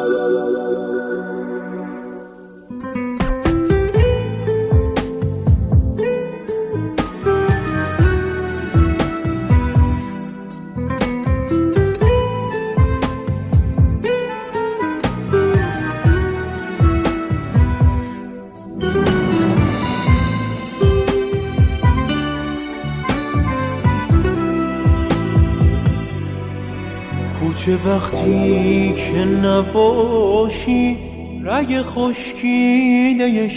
کوچه وقتی که نباشی رگ خشکیده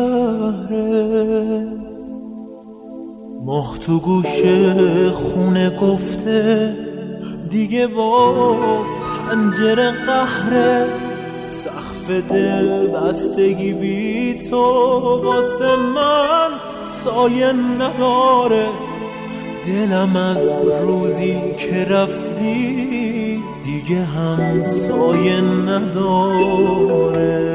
شهره، ماه تو گوشه خونه گفته دیگه با پنجره قهره، سقف دل بستگی بی تو واسه من سایه نداره، دلم از روزی که رفتی دیگه هم سایه نداره.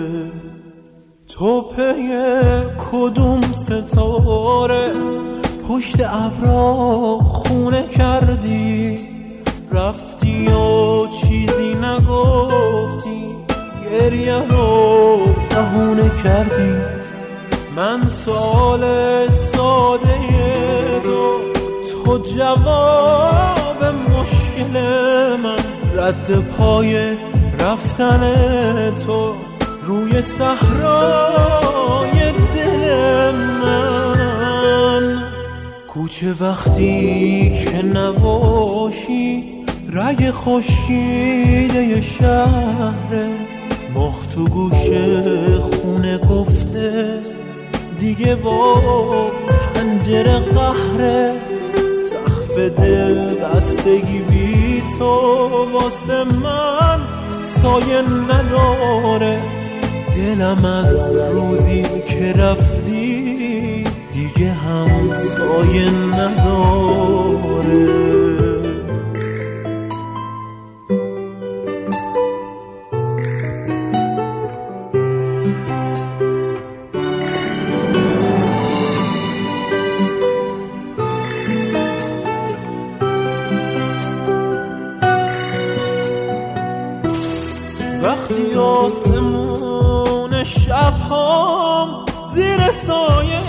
تو پی کدوم ستاره پشت ابرا خونه کردی، رفتی و چیزی نگفتی، گریه رو بهونه کردی. من سوال ساده رو تو جواب مشکل من، رد پای رفتن تو روی صحرای دل من. کوچه وقتی که نباشی رگ خشکیده شهره، ماه تو گوشه خونه گفته دیگه با پنجره قهره، سقف دل بستگی بی تو واسه من سایه نداره، دلم از روزی که رفتی دیگه هم سایه نداره. وقتی آسمون شب‌هام زیر سایه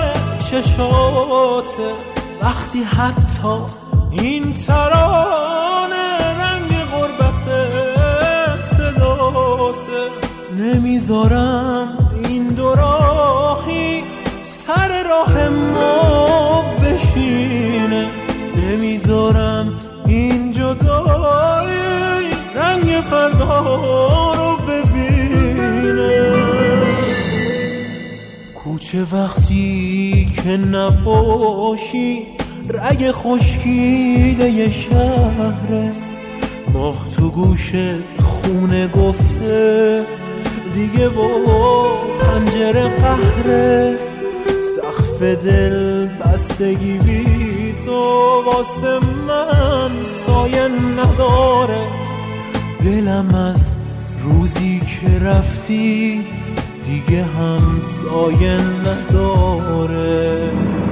چشاته، وقتی حتی این ترانه رنگ غربت صداته، نمیذارم این دو راهی سر راه ما بشینه، نمیذارم این جدایی رنگ فردا رو ببینه. کوچه وقتی که نباشی رگ خشکیده شهره، ماه تو گوشه خونه گفته دیگه با پنجره قهره، سقف دل بستگی بی تو واسه من سایه نداره، دلم از روزی که رفتی دیگه هم سایه نداره.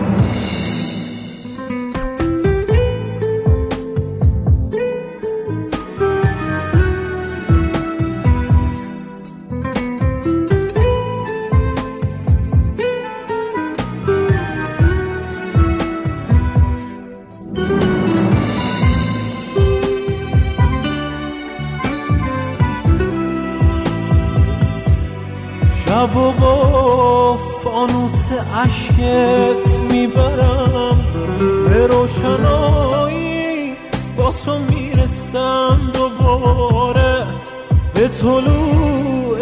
شب و با فانوس عشقت میبرم به روشنایی، با تو میرسم دوباره به طلوع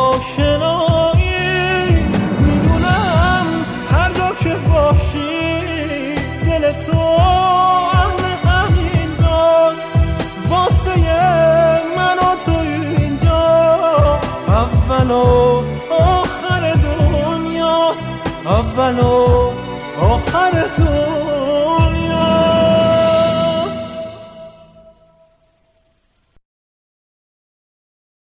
آشنایی. میدونم هر جا که باشی دل تو اهل همینجاست، واسه من و تو اینجا اول و آخر دنیاست، اول و آخر دنیاست.